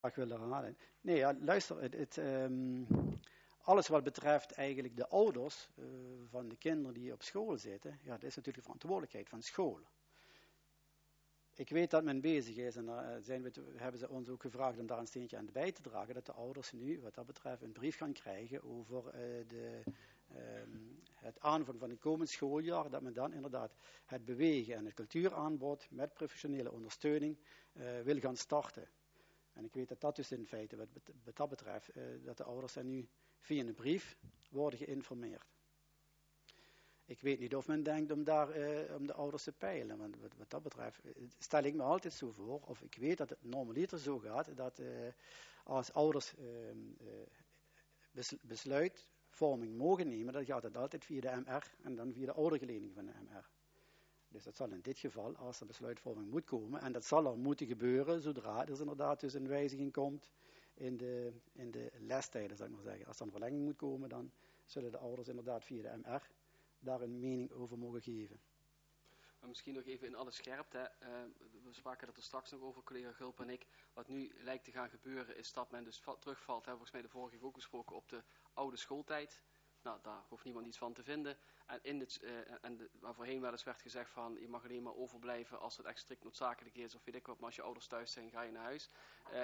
graag willen herhalen. Nee, ja, luister, alles wat betreft eigenlijk de ouders van de kinderen die op school zitten, ja, dat is natuurlijk de verantwoordelijkheid van school. Ik weet dat men bezig is en daar hebben ze ons ook gevraagd om daar een steentje aan bij te dragen, dat de ouders nu wat dat betreft een brief gaan krijgen over het aanvang van het komend schooljaar, dat men dan inderdaad het bewegen en het cultuuraanbod met professionele ondersteuning wil gaan starten. En ik weet dat dat dus in feite, wat dat betreft, dat de ouders er nu via een brief worden geïnformeerd. Ik weet niet of men denkt om daar om de ouders te peilen. Want wat dat betreft stel ik me altijd zo voor, of ik weet dat het normaliter zo gaat, dat als ouders besluitvorming mogen nemen, dan gaat het altijd via de MR en dan via de oudergeleding van de MR. Dus dat zal in dit geval, als er besluitvorming moet komen, en dat zal al moeten gebeuren zodra er inderdaad dus een wijziging komt in de lestijden, zou ik maar zeggen. Als er een verlenging moet komen, dan zullen de ouders inderdaad via de MR daar een mening over mogen geven. Maar misschien nog even in alle scherpte. We spraken dat er straks nog over, collega Gulp en ik. Wat nu lijkt te gaan gebeuren is dat men dus terugvalt, hebben we volgens mij de vorige keer ook besproken, op de oude schooltijd. Nou, daar hoeft niemand iets van te vinden. En waar voorheen wel eens werd gezegd van, je mag alleen maar overblijven als het echt strikt noodzakelijk is, of weet ik wat, maar als je ouders thuis zijn, ga je naar huis.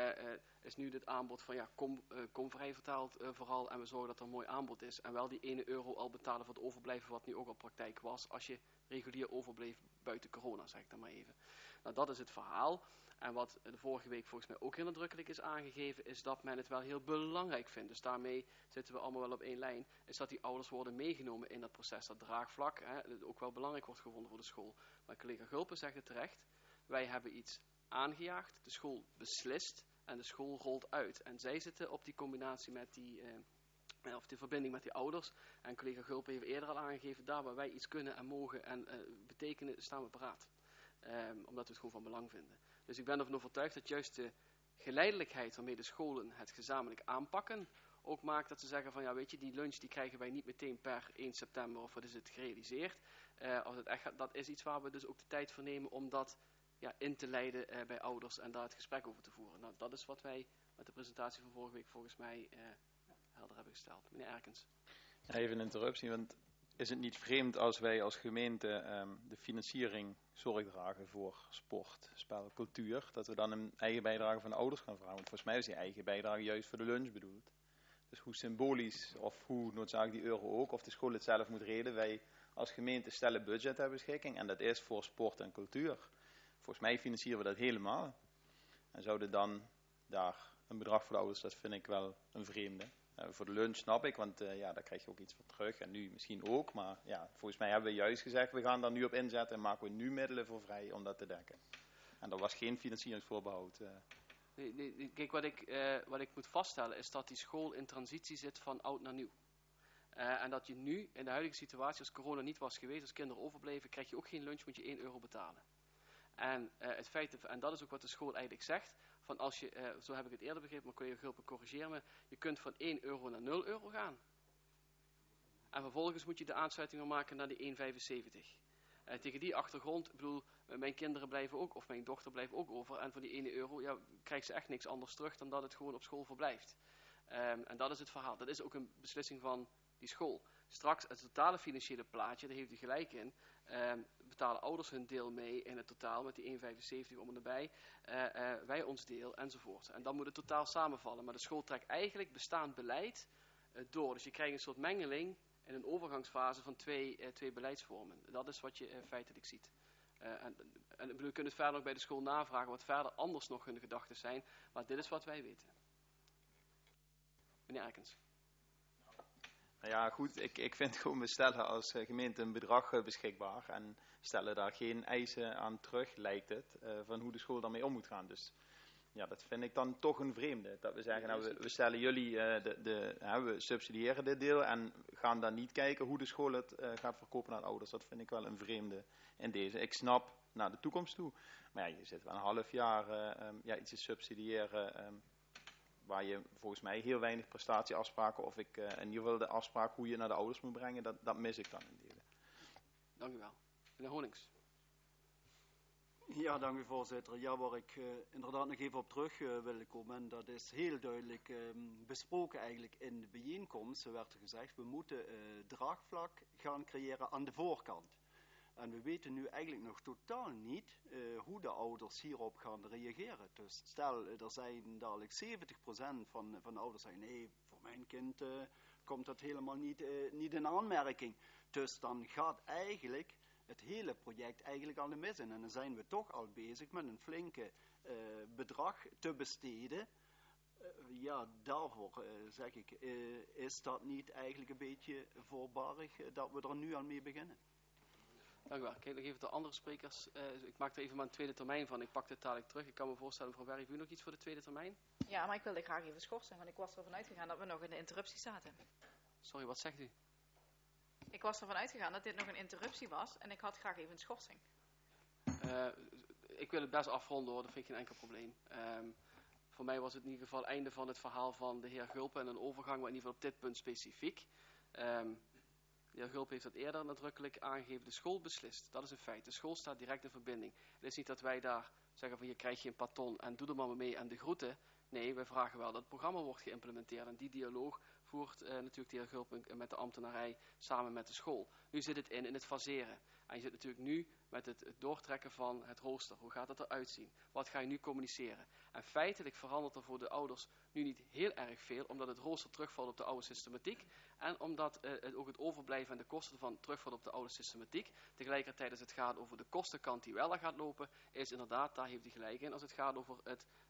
Is nu dit aanbod van, ja, kom vrij vertaald vooral, en we zorgen dat er een mooi aanbod is. En wel die €1 al betalen voor het overblijven, wat nu ook al praktijk was, als je regulier overbleef buiten corona, zeg ik dan maar even. Nou, dat is het verhaal. En wat de vorige week volgens mij ook heel nadrukkelijk is aangegeven, is dat men het wel heel belangrijk vindt. Dus daarmee zitten we allemaal wel op één lijn. Is dat die ouders worden meegenomen in dat proces, dat draagvlak. Dat ook wel belangrijk wordt gevonden voor de school. Maar collega Gulpen zegt het terecht. Wij hebben iets aangejaagd. De school beslist. En de school rolt uit. En zij zitten op die combinatie met of de verbinding met die ouders. En collega Gulpen heeft eerder al aangegeven, daar waar wij iets kunnen en mogen en betekenen, staan we paraat. Omdat we het gewoon van belang vinden. Dus ik ben ervan overtuigd dat juist de geleidelijkheid waarmee de scholen het gezamenlijk aanpakken, ook maakt dat ze zeggen van, ja, weet je, die lunch die krijgen wij niet meteen per 1 september of wat is het gerealiseerd. Als het echt gaat, dat is iets waar we dus ook de tijd voor nemen om dat in te leiden bij ouders en daar het gesprek over te voeren. Nou, dat is wat wij met de presentatie van vorige week volgens mij helder hebben gesteld. Meneer Erkens. Even een interruptie, want is het niet vreemd als wij als gemeente de financiering zorg dragen voor sport, spel, cultuur, dat we dan een eigen bijdrage van de ouders gaan vragen? Want volgens mij is die eigen bijdrage juist voor de lunch bedoeld. Dus hoe symbolisch of hoe noodzakelijk die euro ook, of de school het zelf moet regelen, wij als gemeente stellen budget ter beschikking en dat is voor sport en cultuur. Volgens mij financieren we dat helemaal. En zouden dan daar een bedrag voor de ouders, dat vind ik wel een vreemde. Voor de lunch snap ik, want daar krijg je ook iets voor terug. En nu misschien ook, maar ja, volgens mij hebben we juist gezegd, we gaan daar nu op inzetten en maken we nu middelen voor vrij om dat te dekken. En er was geen financieringsvoorbehoud. Nee, kijk, wat ik moet vaststellen is dat die school in transitie zit van oud naar nieuw. En dat je nu, in de huidige situatie, als corona niet was geweest, als kinderen overbleven, krijg je ook geen lunch, moet je €1 betalen. En het feit, en dat is ook wat de school eigenlijk zegt, van als je, zo heb ik het eerder begrepen, maar collega Gulpen corrigeer me, je kunt van €1 naar €0 gaan. En vervolgens moet je de aansluiting maken naar die 1,75. Tegen die achtergrond, ik bedoel, mijn kinderen blijven ook, of mijn dochter blijft ook over, en voor die €1, ja, krijgt ze echt niks anders terug dan dat het gewoon op school verblijft. En dat is het verhaal. Dat is ook een beslissing van die school. Straks het totale financiële plaatje, daar heeft u gelijk in, betalen ouders hun deel mee in het totaal met die 1,75 om en erbij, wij ons deel enzovoort. En dan moet het totaal samenvallen. Maar de school trekt eigenlijk bestaand beleid door. Dus je krijgt een soort mengeling in een overgangsfase van twee beleidsvormen. Dat is wat je feitelijk ziet. En we kunnen het verder nog bij de school navragen wat verder anders nog hun gedachten zijn. Maar dit is wat wij weten. Meneer Erkens. Nou ja, goed, ik vind gewoon, we stellen als gemeente een bedrag beschikbaar en stellen daar geen eisen aan terug, lijkt het, van hoe de school daarmee om moet gaan. Dus ja, dat vind ik dan toch een vreemde. Dat we zeggen, nou, we stellen jullie, we subsidiëren dit deel en gaan dan niet kijken hoe de school het gaat verkopen aan de ouders. Dat vind ik wel een vreemde in deze. Ik snap naar de toekomst toe, maar ja, je zit wel een half jaar iets te subsidiëren, waar je volgens mij heel weinig prestatieafspraken, of ik in ieder geval de afspraak hoe je naar de ouders moet brengen, dat mis ik dan in delen. Dank u wel. Meneer Honings. Ja, dank u voorzitter. Ja, waar ik inderdaad nog even op terug wil komen, dat is heel duidelijk besproken eigenlijk in de bijeenkomst. Er werd gezegd, we moeten draagvlak gaan creëren aan de voorkant. En we weten nu eigenlijk nog totaal niet hoe de ouders hierop gaan reageren. Dus stel, er zijn dadelijk 70% van de ouders zeggen, nee, voor mijn kind komt dat helemaal niet in aanmerking. Dus dan gaat eigenlijk het hele project eigenlijk aan de mis in. En dan zijn we toch al bezig met een flinke bedrag te besteden. Ja, daarvoor zeg ik, is dat niet eigenlijk een beetje voorbarig dat we er nu al mee beginnen? Dank u wel. Kijk nog even de andere sprekers. Ik maak er even maar een tweede termijn van. Ik pak dit dadelijk terug. Ik kan me voorstellen, mevrouw Werf, u nog iets voor de tweede termijn? Ja, maar ik wilde graag even schorsen, want ik was ervan uitgegaan dat we nog in de interruptie zaten. Sorry, wat zegt u? Ik was ervan uitgegaan dat dit nog een interruptie was en ik had graag even een schorsing. Ik wil het best afronden hoor, dat vind ik geen enkel probleem. Voor mij was het in ieder geval het einde van het verhaal van de heer Gulpen en een overgang, maar in ieder geval op dit punt specifiek. De heer Gulp heeft dat eerder nadrukkelijk aangegeven. De school beslist. Dat is een feit. De school staat direct in verbinding. Het is niet dat wij daar zeggen van hier krijg je een paton en doe er maar mee en de groeten. Nee, wij vragen wel dat het programma wordt geïmplementeerd. En die dialoog voert natuurlijk de heer Gulp met de ambtenarij samen met de school. Nu zit het in het faseren. En je zit natuurlijk nu met het doortrekken van het rooster. Hoe gaat het eruit zien? Wat ga je nu communiceren? En feitelijk verandert er voor de ouders nu niet heel erg veel, omdat het rooster terugvalt op de oude systematiek. En omdat ook het overblijven en de kosten ervan terugvalt op de oude systematiek. Tegelijkertijd als het gaat over de kostenkant die wel gaat lopen, is inderdaad, daar heeft hij gelijk in, als het gaat over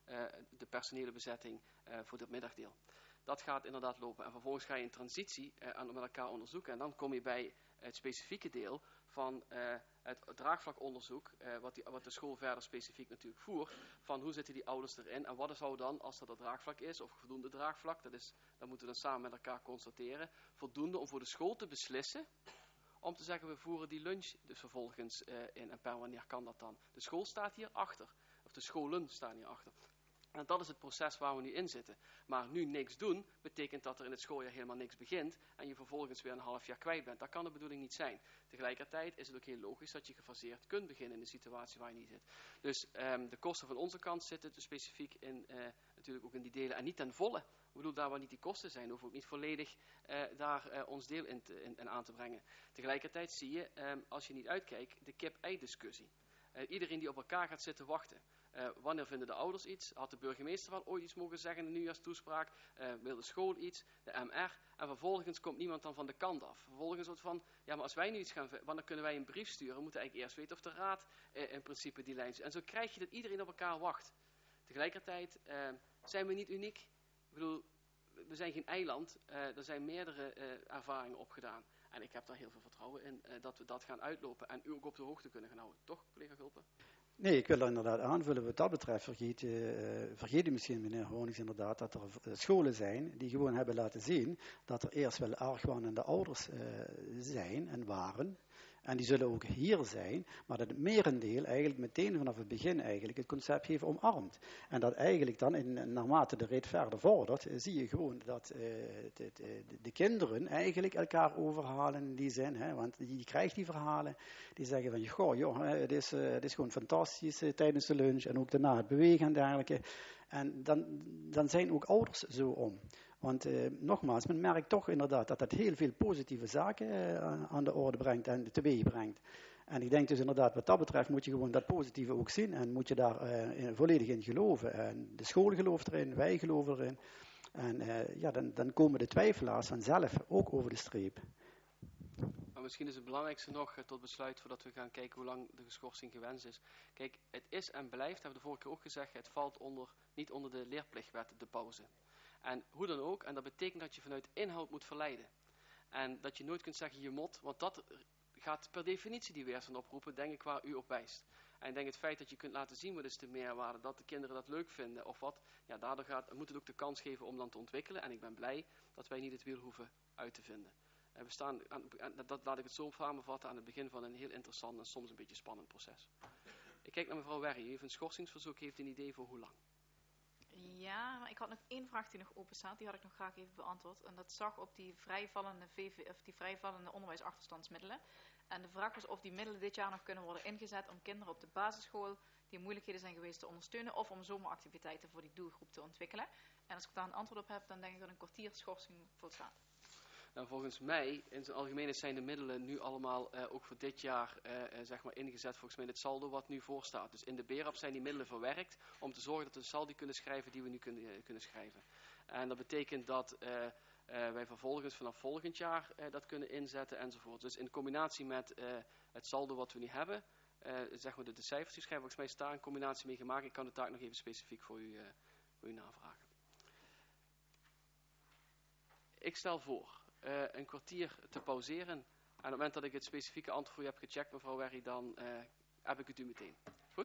de personele bezetting voor dit middagdeel. Dat gaat inderdaad lopen. En vervolgens ga je een transitie met elkaar onderzoeken. En dan kom je bij het specifieke deel van het draagvlakonderzoek, wat de school verder specifiek natuurlijk voert, van hoe zitten die ouders erin en wat zou dan, als dat draagvlak is, of voldoende draagvlak, dat moeten we dan samen met elkaar constateren, voldoende om voor de school te beslissen, om te zeggen, we voeren die lunch dus vervolgens in. En per wanneer kan dat dan? De school staat hier achter, of de scholen staan hier achter. En dat is het proces waar we nu in zitten. Maar nu niks doen, betekent dat er in het schooljaar helemaal niks begint en je vervolgens weer een half jaar kwijt bent. Dat kan de bedoeling niet zijn. Tegelijkertijd is het ook heel logisch dat je gefaseerd kunt beginnen in de situatie waar je niet zit. Dus de kosten van onze kant zitten dus specifiek in, natuurlijk ook in die delen en niet ten volle. Ik bedoel, daar waar niet die kosten zijn, hoeven we ook niet volledig daar ons deel in aan te brengen. Tegelijkertijd zie je, als je niet uitkijkt, de kip-ei discussie. Iedereen die op elkaar gaat zitten wachten. Wanneer vinden de ouders iets? Had de burgemeester wel ooit iets mogen zeggen in de nieuwjaarstoespraak? Wil de school iets? De MR? En vervolgens komt niemand dan van de kant af. Vervolgens wordt van, ja, maar als wij nu iets gaan vinden, wanneer kunnen wij een brief sturen? We moeten eigenlijk eerst weten of de raad in principe die lijn is. En zo krijg je dat iedereen op elkaar wacht. Tegelijkertijd zijn we niet uniek. Ik bedoel, we zijn geen eiland. Er zijn meerdere ervaringen opgedaan. En ik heb daar heel veel vertrouwen in dat we dat gaan uitlopen en u ook op de hoogte kunnen gaan houden. Toch, collega Gulpen? Nee, ik wil dat inderdaad aanvullen. Wat dat betreft vergeet u misschien, meneer Honings, inderdaad, dat er scholen zijn die gewoon hebben laten zien dat er eerst wel argwanende ouders zijn en waren. En die zullen ook hier zijn, maar dat het merendeel eigenlijk meteen vanaf het begin eigenlijk het concept heeft omarmd. En dat eigenlijk dan, naarmate de rit verder vordert, zie je gewoon dat de kinderen eigenlijk elkaar overhalen in die zin. Hè, want die krijgt die verhalen, die zeggen van, goh, joh, het is gewoon fantastisch tijdens de lunch en ook daarna het bewegen en dergelijke. En dan zijn ook ouders zo om. Want nogmaals, men merkt toch inderdaad dat dat heel veel positieve zaken aan de orde brengt en teweeg brengt. En ik denk dus inderdaad, wat dat betreft moet je gewoon dat positieve ook zien en moet je daar volledig in geloven. En de school gelooft erin, wij geloven erin. En ja, dan komen de twijfelaars vanzelf ook over de streep. Maar misschien is het belangrijkste nog tot besluit voordat we gaan kijken hoe lang de schorsing gewenst is. Kijk, het is en blijft, hebben we de vorige keer ook gezegd, het valt niet onder de leerplichtwet, de pauze. En hoe dan ook, en dat betekent dat je vanuit inhoud moet verleiden. En dat je nooit kunt zeggen je moet, want dat gaat per definitie die weerstand oproepen, denk ik, waar u op wijst. En ik denk het feit dat je kunt laten zien wat is de meerwaarde, dat de kinderen dat leuk vinden of wat, ja, daardoor moet het ook de kans geven om dan te ontwikkelen. En ik ben blij dat wij niet het wiel hoeven uit te vinden. En we staan, dat laat ik het zo samenvatten, aan het begin van een heel interessant en soms een beetje spannend proces. Ik kijk naar mevrouw Werry, u heeft een schorsingsverzoek, heeft een idee voor hoe lang? Ja, maar ik had nog één vraag die nog open staat. Die had ik nog graag even beantwoord. En dat zag op die vrijvallende onderwijsachterstandsmiddelen. En de vraag was of die middelen dit jaar nog kunnen worden ingezet om kinderen op de basisschool die moeilijkheden zijn geweest te ondersteunen. Of om zomeractiviteiten voor die doelgroep te ontwikkelen. En als ik daar een antwoord op heb, dan denk ik dat een kwartier schorsing volstaat. Nou, volgens mij, in zijn algemeenheid zijn de middelen nu allemaal ook voor dit jaar zeg maar ingezet volgens mij in het saldo wat nu voorstaat. Dus in de BERAP zijn die middelen verwerkt om te zorgen dat we de saldi kunnen schrijven die we nu kunnen schrijven. En dat betekent dat wij vervolgens vanaf volgend jaar dat kunnen inzetten enzovoort. Dus in combinatie met het saldo wat we nu hebben, zeg maar de cijfers die schrijven, volgens mij is daar een combinatie mee gemaakt. Ik kan de taak nog even specifiek voor u navragen. Ik stel voor een kwartier te pauzeren. En op het moment dat ik het specifieke antwoord voor u heb gecheckt, mevrouw Werry, dan heb ik het u meteen.